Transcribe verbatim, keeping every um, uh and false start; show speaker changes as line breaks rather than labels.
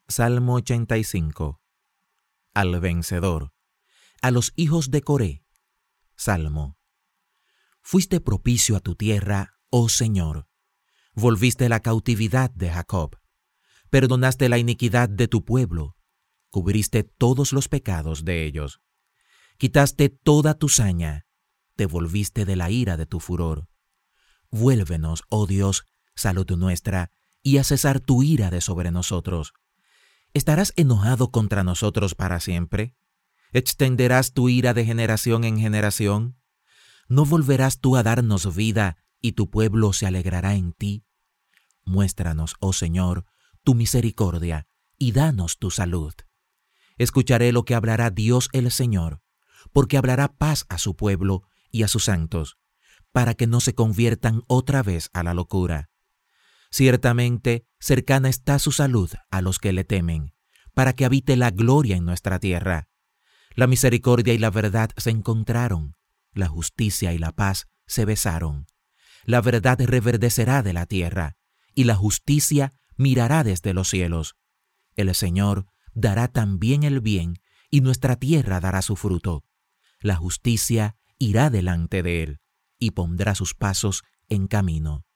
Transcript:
Salmo ochenta y cinco. Al vencedor, a los hijos de Coré. Salmo. Fuiste propicio a tu tierra, oh Señor. Volviste la cautividad de Jacob. Perdonaste la iniquidad de tu pueblo. Cubriste todos los pecados de ellos. Quitaste toda tu saña. Te volviste de la ira de tu furor. Vuélvenos, oh Dios, salud nuestra, y a cesar tu ira de sobre nosotros. ¿Estarás enojado contra nosotros para siempre? ¿Extenderás tu ira de generación en generación? ¿No volverás tú a darnos vida y tu pueblo se alegrará en ti? Muéstranos, oh Señor, tu misericordia y danos tu salud. Escucharé lo que hablará Dios el Señor, porque hablará paz a su pueblo y a sus santos, para que no se conviertan otra vez a la locura. Ciertamente, cercana está su salud a los que le temen, para que habite la gloria en nuestra tierra. La misericordia y la verdad se encontraron, la justicia y la paz se besaron. La verdad reverdecerá de la tierra, y la justicia mirará desde los cielos. El Señor dará también el bien, y nuestra tierra dará su fruto. La justicia irá delante de él, y pondrá sus pasos en camino.